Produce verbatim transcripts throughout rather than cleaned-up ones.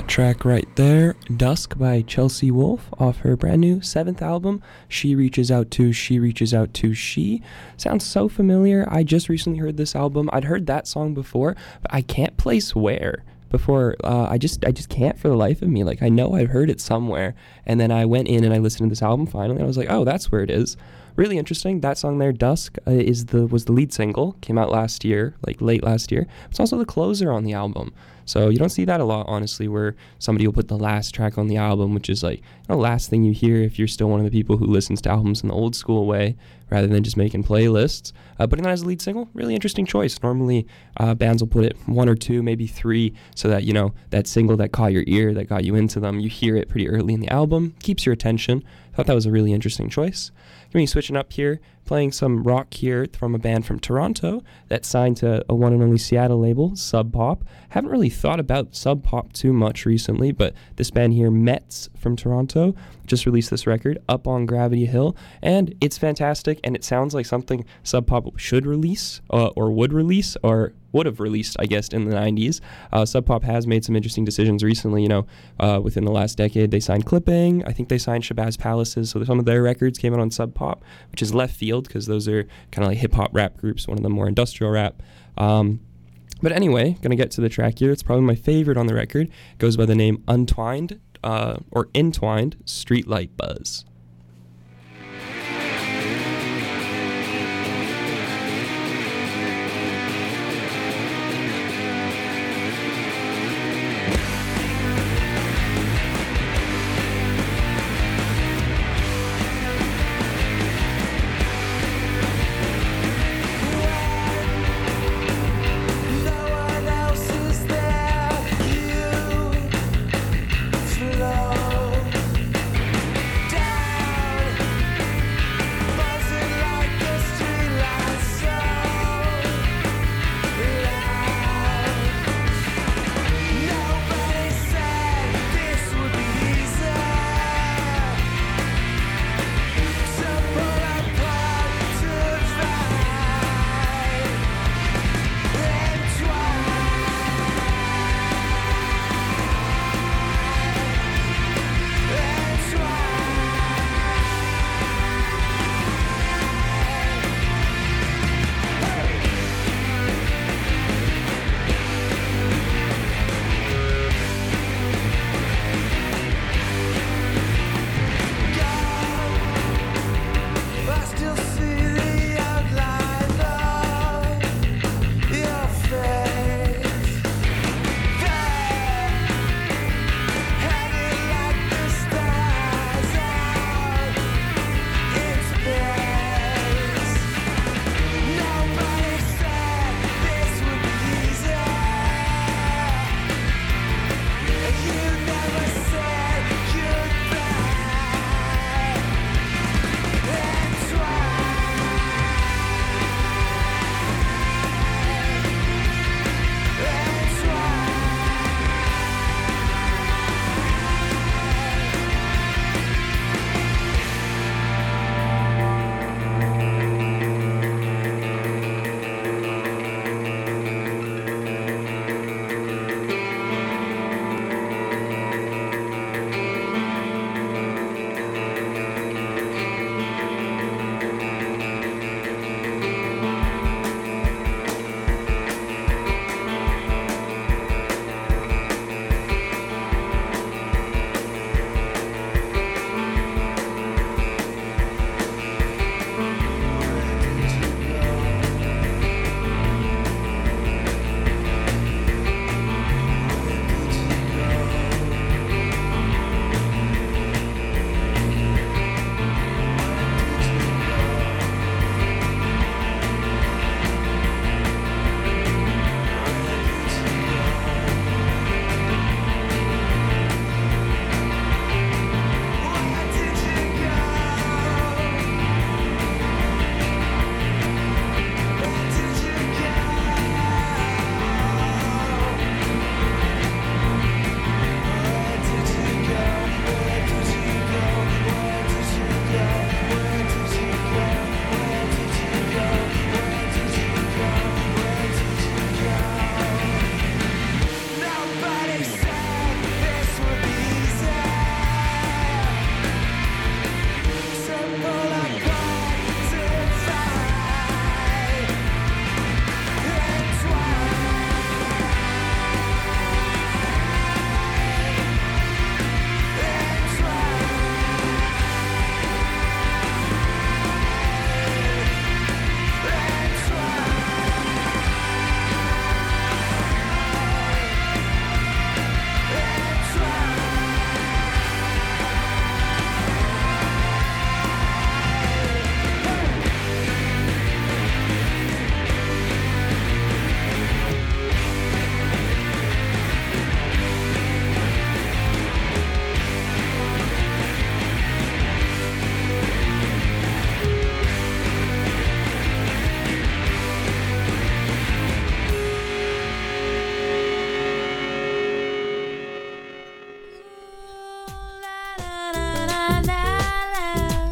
Track right there, Dusk by Chelsea Wolfe off her brand new seventh album, She Reaches Out To, She Reaches Out To She. Sounds so familiar. I just recently heard this album. I'd heard that song before, but I can't place where. Before, uh, I just I just can't for the life of me. Like, I know I've heard it somewhere, and then I went in and I listened to this album finally, and I was like, oh, that's where it is. Really interesting. That song there, Dusk, uh, is the was the lead single. Came out last year, like late last year. It's also the closer on the album. So you don't see that a lot, honestly, where somebody will put the last track on the album, which is like the last thing you hear if you're still one of the people who listens to albums in the old school way, rather than just making playlists. Uh, putting that as a lead single, really interesting choice. Normally, uh, bands will put it one or two, maybe three, so that, you know, that single that caught your ear, that got you into them, you hear it pretty early in the album, keeps your attention. I thought that was a really interesting choice. Going to be switching up here, playing some rock here from a band from Toronto that signed to a one and only Seattle label, Sub Pop. Haven't really thought about Sub Pop too much recently, but this band here, Mets from Toronto, just released this record, Up on Gravity Hill, and it's fantastic, and it sounds like something Sub Pop should release, uh, or would release, or would have released, I guess, in the nineties. Uh, Sub Pop has made some interesting decisions recently, you know, uh, within the last decade. They signed Clipping, I think they signed Shabazz Palaces, so some of their records came out on Sub Pop, which is left field, because those are kind of like hip-hop rap groups, one of them more industrial rap. Um, but anyway, gonna get to the track here. It's probably my favorite on the record. It goes by the name Untwined, uh, or Entwined, Streetlight Buzz. Flow down.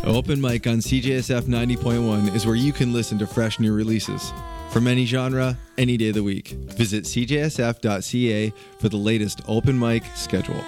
Open Mic on C J S F ninety point one is where you can listen to fresh new releases. From any genre, any day of the week. Visit c j s f dot c a for the latest open mic schedule.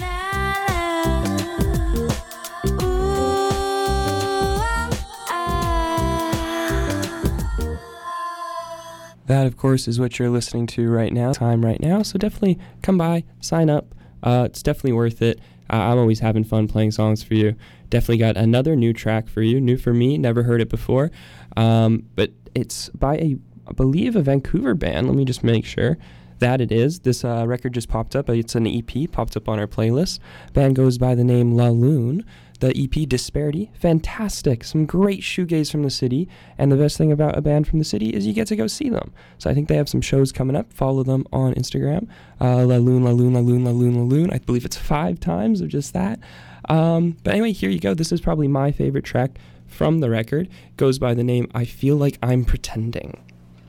That, of course, is what you're listening to right now, time right now. So definitely come by, sign up. Uh, it's definitely worth it. Uh, I'm always having fun playing songs for you. Definitely got another new track for you, new for me, never heard it before. Um, but it's by a, I believe, a Vancouver band. Let me just make sure that it is. This uh, record just popped up. It's an E P, popped up on our playlist. Band goes by the name La Lune. The E P Disparity, fantastic. Some great shoegaze from the city. And the best thing about a band from the city is you get to go see them. So I think they have some shows coming up. Follow them on Instagram. Uh, La Lune, La Lune, La Lune, La Lune, La Lune. I believe it's five times of just that. Um, but anyway, here you go. This is probably my favorite track from the record. Goes by the name I Feel Like I'm Pretending.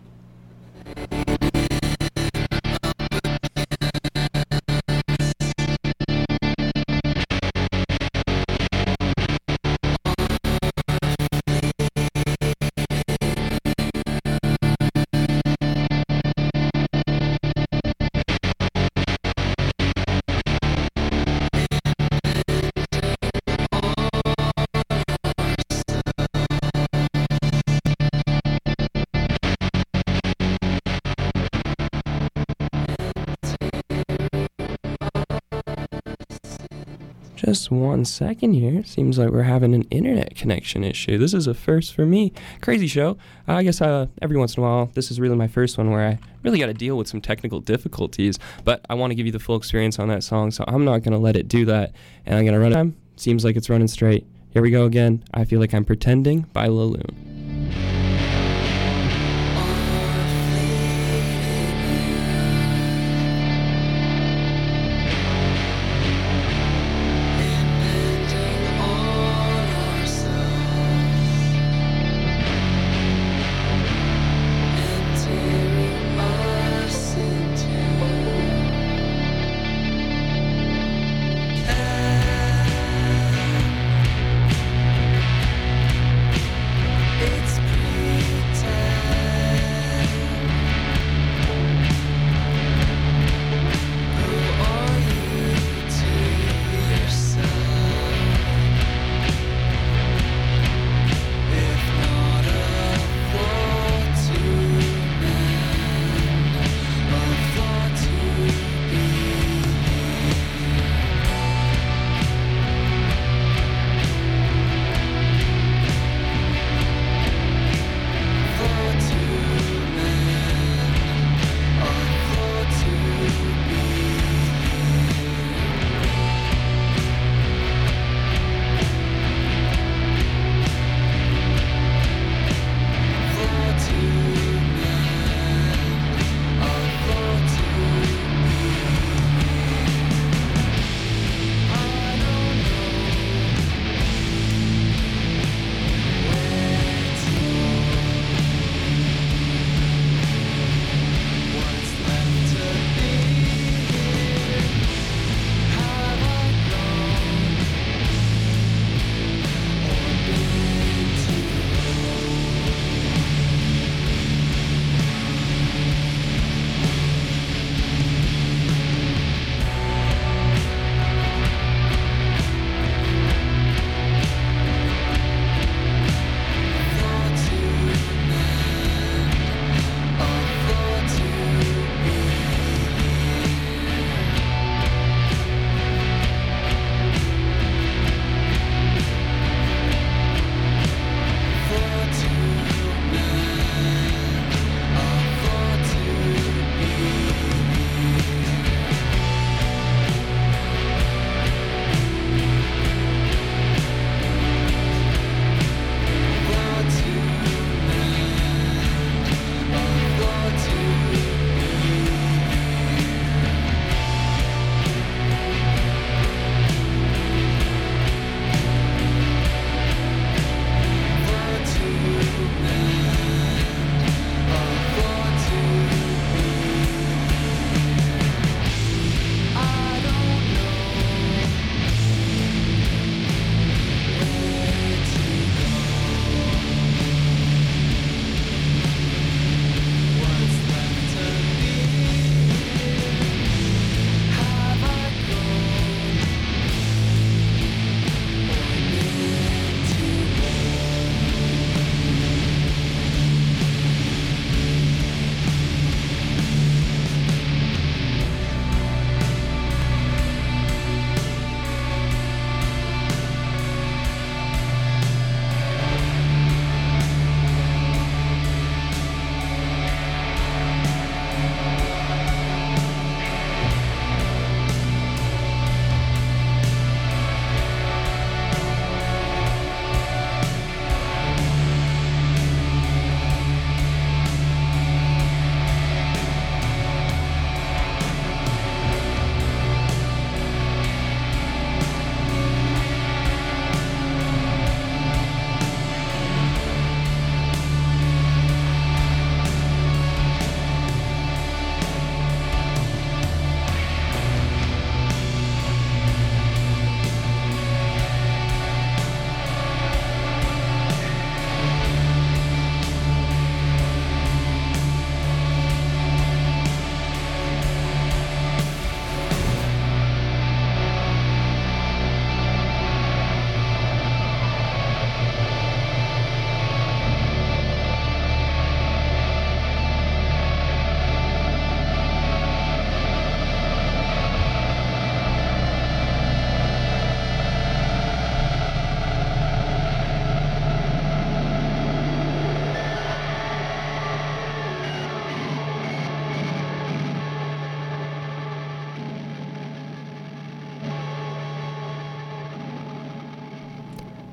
Just one second here. Seems like we're having an internet connection issue. This is a first for me. Crazy show. Uh, I guess uh, every once in a while, this is really my first one where I really got to deal with some technical difficulties. But I want to give you the full experience on that song, so I'm not going to let it do that. And I'm going to run it. Seems like it's running straight. Here we go again. I Feel Like I'm Pretending by La Lune. Yeah.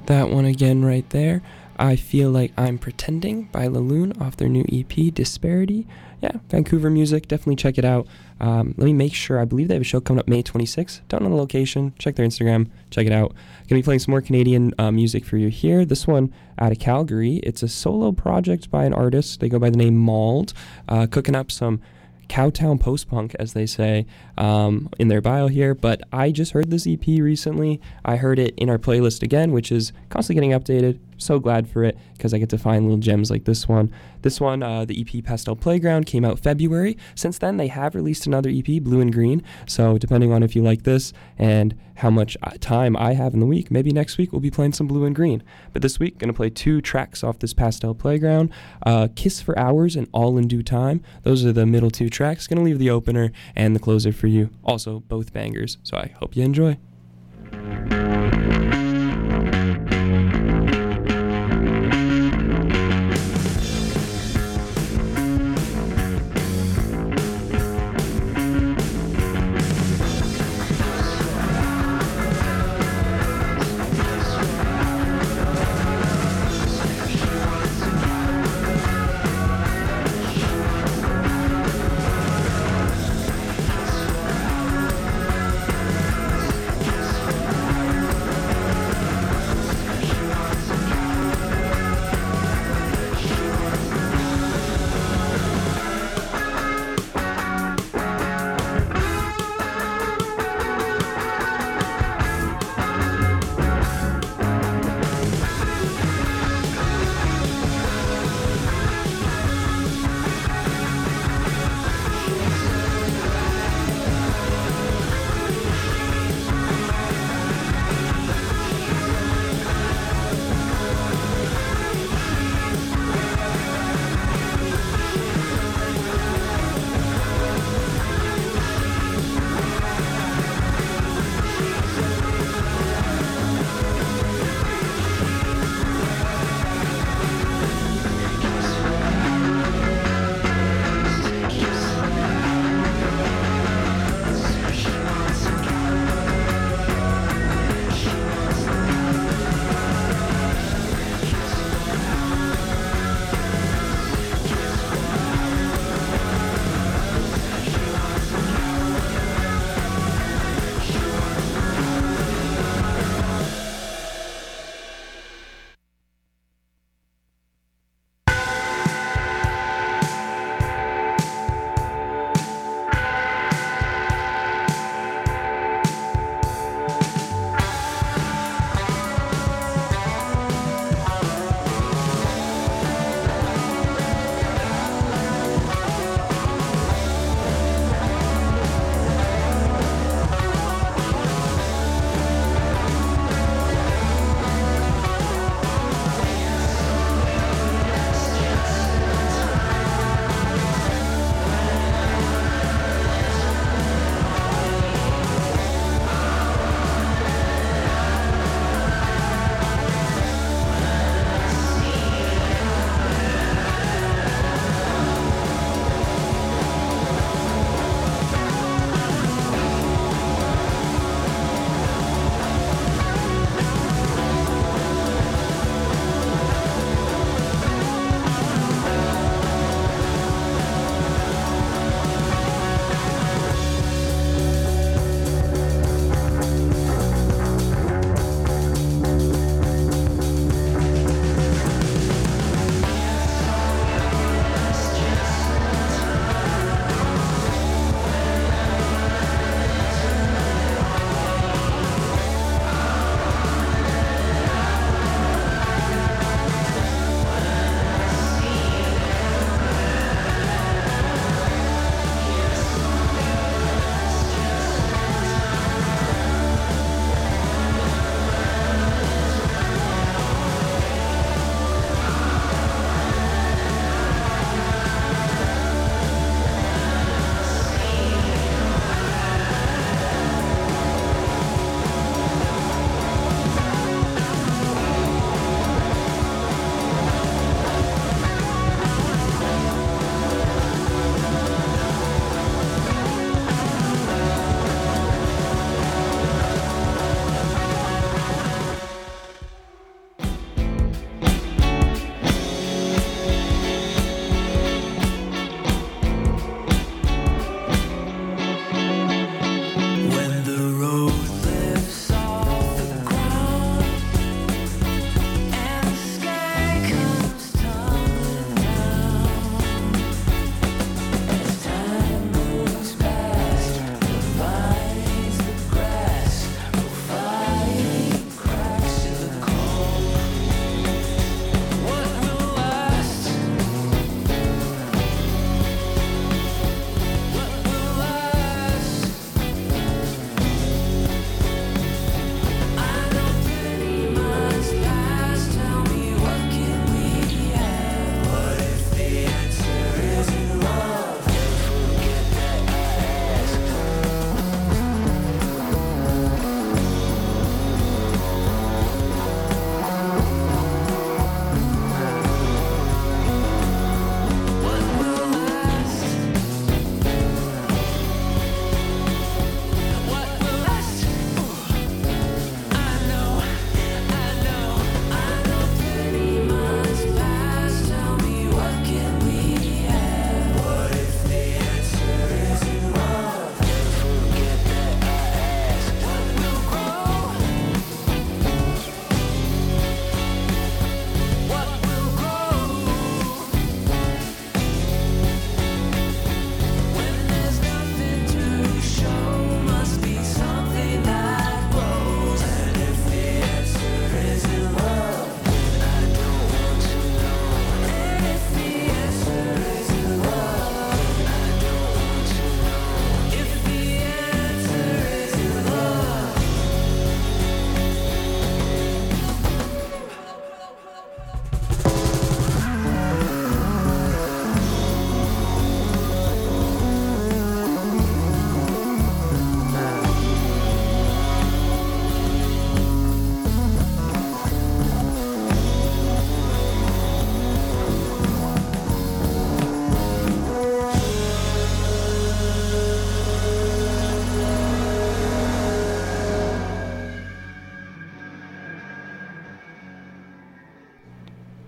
That one again right there. I Feel Like I'm Pretending by Laloon off their new E P, Disparity. Yeah, Vancouver music. Definitely check it out. Um, let me make sure. I believe they have a show coming up May twenty-sixth. Don't know the location. Check their Instagram. Check it out. Going to be playing some more Canadian uh, music for you here. This one out of Calgary. It's a solo project by an artist. They go by the name Mauled. Uh, cooking up some Cowtown post-punk, as they say um, in their bio here, but I just heard this E P recently. I heard it in our playlist again, which is constantly getting updated. So glad for it, because I get to find little gems like this one. This one, uh, the E P Pastel Playground, came out February. Since then, they have released another E P, Blue and Green, so depending on if you like this and how much time I have in the week, maybe next week we'll be playing some Blue and Green. But this week, going to play two tracks off this Pastel Playground, uh, Kiss for Hours and All in Due Time. Those are the middle two tracks. Going to leave the opener and the closer for you. Also, both bangers, so I hope you enjoy.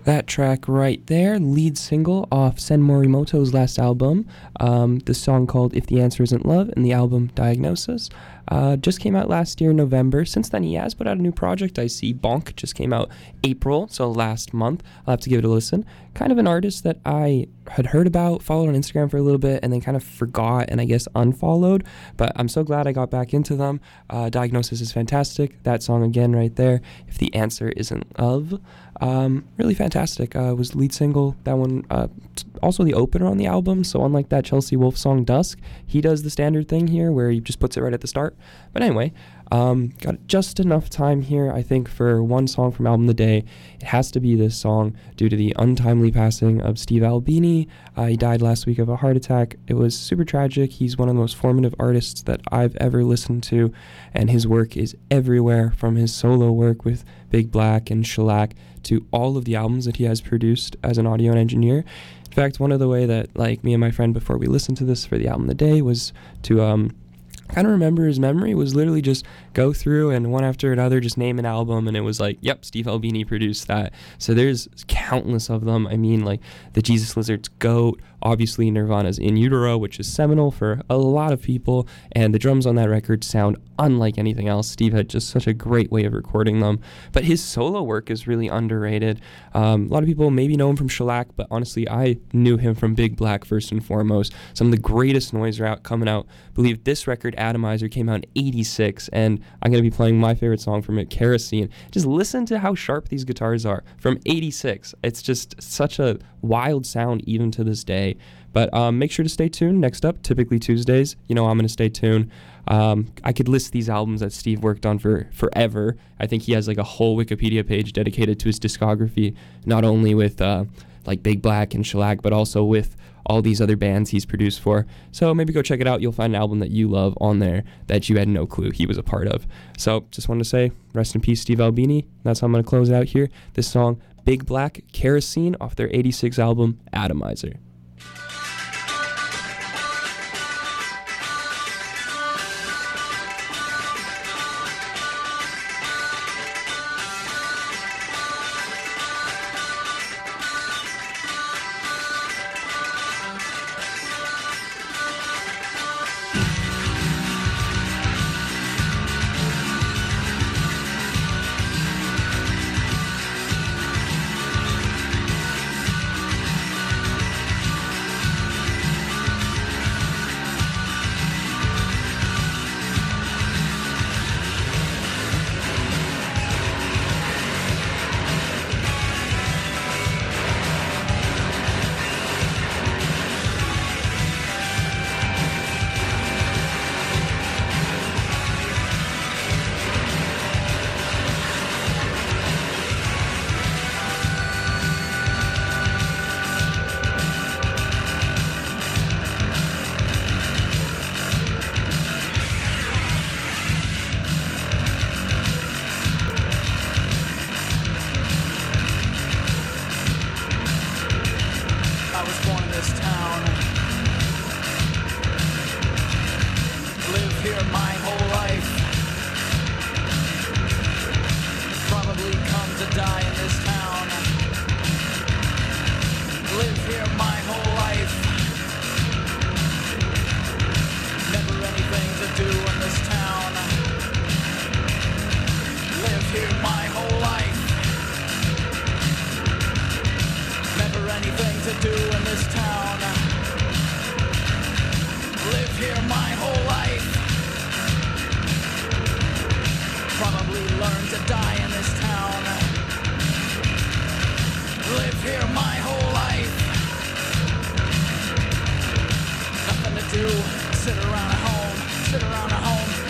That track right there, lead single off Sen Morimoto's last album, um, the song called If the Answer Isn't Love, and the album Diagnosis. Uh, just came out last year, November. Since then, he has put out a new project. I see Bonk just came out April, so last month. I'll have to give it a listen. Kind of an artist that I had heard about, followed on Instagram for a little bit, and then kind of forgot and I guess unfollowed. But I'm so glad I got back into them. Uh, Diagnosis is fantastic. That song again right there, If the Answer Isn't Love. Um, really fantastic. Uh, was lead single. That one, uh, t- also the opener on the album. So unlike that Chelsea Wolfe song Dusk, he does the standard thing here where he just puts it right at the start. But anyway, um, got just enough time here, I think, for one song from Album of the Day. It has to be this song due to the untimely passing of Steve Albini. Uh, he died last week of a heart attack. It was super tragic. He's one of the most formative artists that I've ever listened to, and his work is everywhere, from his solo work with Big Black and Shellac to all of the albums that he has produced as an audio engineer. In fact, one of the way that like me and my friend before we listened to this for the Album of the Day was to um kind of remember his memory, was literally just go through and one after another just name an album, and it was like, yep, Steve Albini produced that. So there's countless of them. I mean, like the Jesus Lizard's Goat, obviously Nirvana's In Utero, which is seminal for a lot of people, and the drums on that record sound unlike anything else. Steve had just such a great way of recording them. But his solo work is really underrated. Um, a lot of people maybe know him from Shellac, but honestly, I knew him from Big Black first and foremost. Some of the greatest noise are out coming out. I believe this record, Atomizer, came out in eighty-six, and I'm going to be playing my favorite song from it, Kerosene. Just listen to how sharp these guitars are from eighty-six. It's just such a wild sound even to this day. But um, make sure to stay tuned. Next up, typically Tuesdays, you know I'm going to stay tuned. Um, I could list these albums that Steve worked on for forever. I think he has like a whole Wikipedia page dedicated to his discography, not only with uh, like Big Black and Shellac, but also with all these other bands he's produced for. So maybe go check it out. You'll find an album that you love on there that you had no clue he was a part of. So just wanted to say, rest in peace, Steve Albini. That's how I'm going to close it out here. This song, Big Black, Kerosene, off their eighty-six album, Atomizer.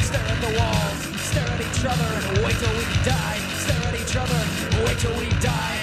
Other and wait till we die. Stare at each other, wait till we die.